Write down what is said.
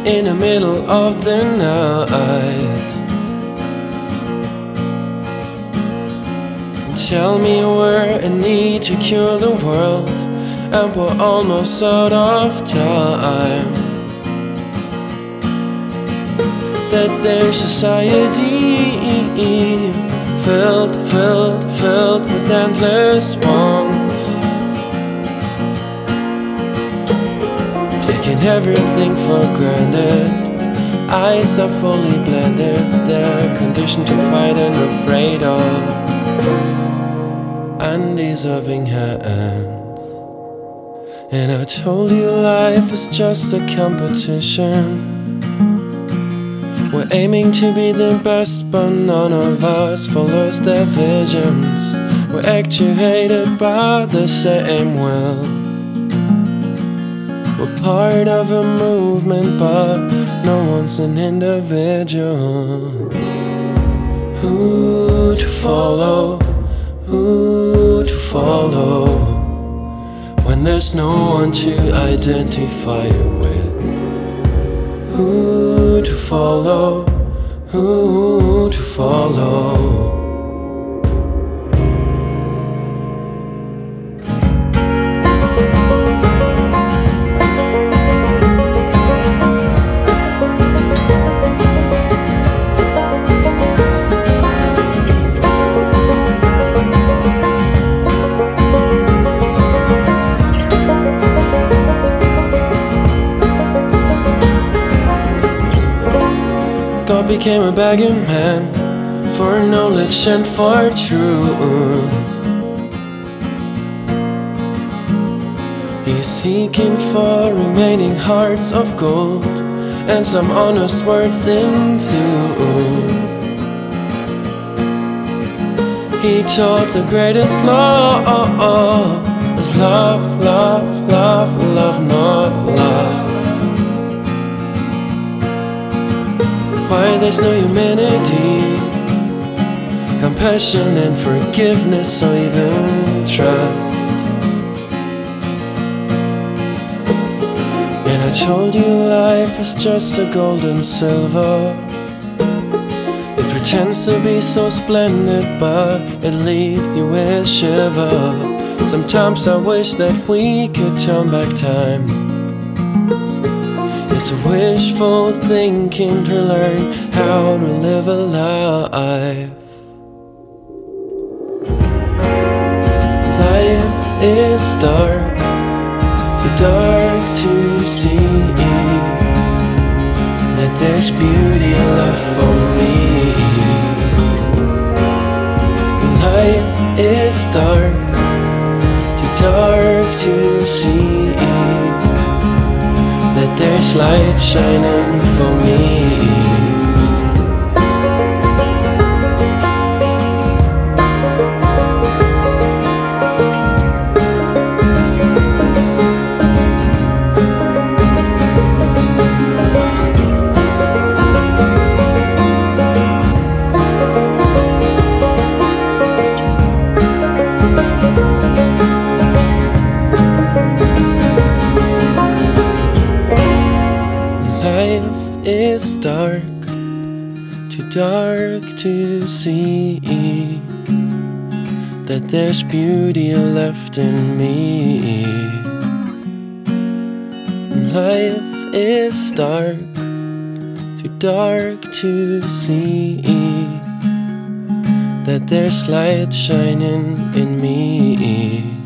in the middle of the night. Tell me where I need to cure the world, and we're almost out of time. That there's society filled with endless wants, taking everything for granted. Eyes are fully blended, they're conditioned to fight and afraid of undeserving hands. And I told you life is just a competition. We're aiming to be the best, but none of us follows their visions. We're actuated by the same will. We're part of a movement, but no one's an individual. Who to follow? Who to follow? When there's no one to identify with. Who to follow? Who to follow? God became a begging man for knowledge and for truth. He's seeking for remaining hearts of gold and some honest worth in truth. He taught the greatest law is love, love, love, love, not lust. Why there's no humanity, compassion and forgiveness, or even trust. And I told you life is just a gold and silver. It pretends to be so splendid, but it leaves you with shiver. Sometimes I wish that we could turn back time. It's wishful thinking to learn how to live a life. Life is dark, too dark to see that there's beauty left for me. Life is dark, too dark to see that there's light shining for me. Life is dark, too dark to see that there's beauty left in me. Life is dark, too dark to see that there's light shining in me.